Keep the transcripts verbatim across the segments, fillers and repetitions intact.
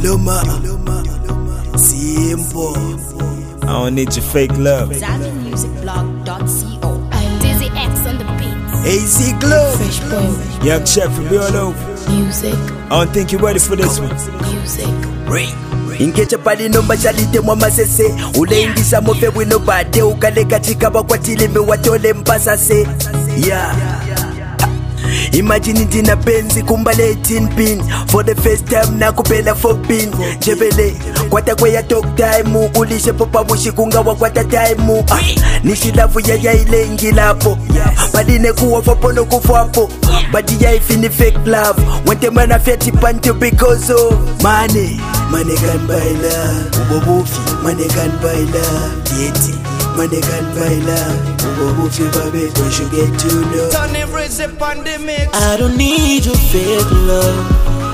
Yoloma, simple. I don't need your fake love. Zambian Music Blog dot co. Dizzy X on the beat. A Z Glow. Fresh boy. Young chef from all over. Music. I don't think you're ready for this one. Music. Ring. Inkecha pali nomba shalite mwa masese ule ingisa mofe wino bade ukale katika bakwatile me watole mpasase. Yeah. Imagine tina penzi kumbale eighteen pin for the first time na kupela four pin jebele kwata kwe ya talk time ulishe popa bushi kungawa kwata time ah, nishilafu ya ya ile ingilapo badine kuwa fopono kufuapo badi ya ifini fake love wente mana feti panty because of money. Money can buy love ubobufi, money can buy love dieti, money can buy love ubobufi babe we should get to know. Turn every zip on the mix. I don't need your fake love.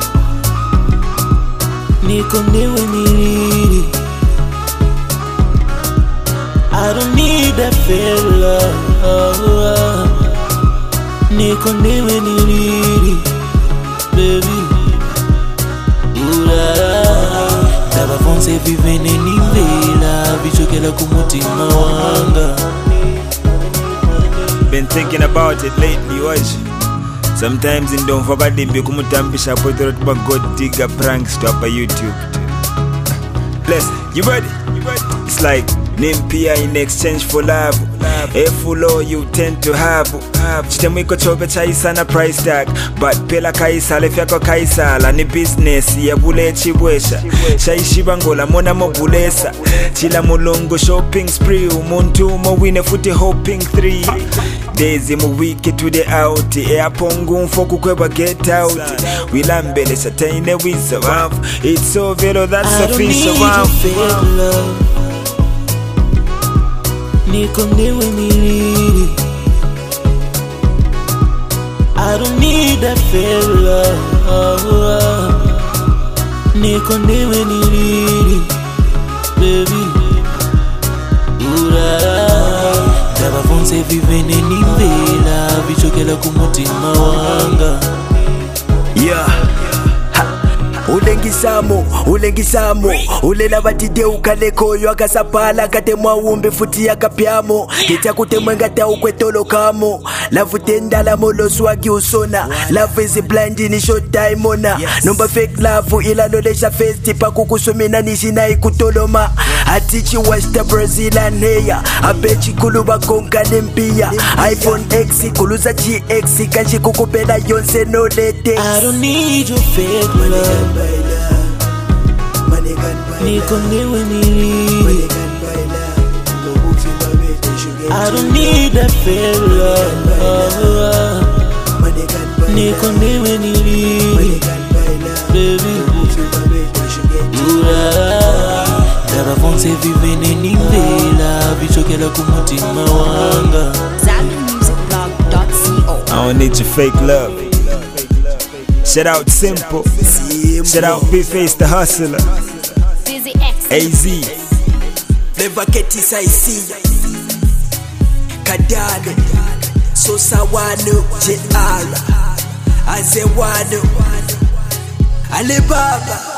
Niko niwe niriri. I don't need that fake love. Niko niwe niriri. Baby Taba fonse vivene nivela Vichokela kumutima wanga. Been thinking about it lately, was sometimes in don't forget them be kumutambisha potero tuba god digger pranks to upper YouTube. Bless, you ready? You ready? It's like name P I in exchange for love. A full you tend to have. Chitemwiko chobe chaisa na price tag. But pela kaisa lefyako kaisa la ni business ya bule chibwesha. Shaishi bangola mona mobulesa. Chila mulungu shopping spree. Umuntu mo wine futi hoping three. Days mu wiki to the out. Ea pongu mfoku kweba get out. Wilambele sataine wiza wav. It's so vero that's official wav. Niko niwe niriri. I don't need that fake love. Niko niwe niriri. Baby Urara Taba fonse vivene nivela Vichokela kumutima wanga. Yeah. Ulengisamo, ulengisamo ulela batide ukaleko yo akasapala katemwa umbe futi yakapyamo kitya kutemwenga ta ukwetolo kamo love tendala molo swagi usona love is blind in short time ona nomba fake love ila lolesha festi pa kukusumina nishina ikutoloma atichi west Brazilian hair abechi kuluba konka nempia iPhone X kuluza G X kanshi kukupela yonse no lete. I don't need your fake love. Niko niwe niriri. I don't need that fake love. Niko niwe niriri. Baby Urara Taba fonse vivene nivela Vichokela kumutima wanga. Zambian Music Blog dot co. I don't need your fake love. Shout out Simple. Shout out B-Face the Hustler. Dizzy X. A Z. Never get this I see Kadale Sosa wano J R Aze wano Alibaba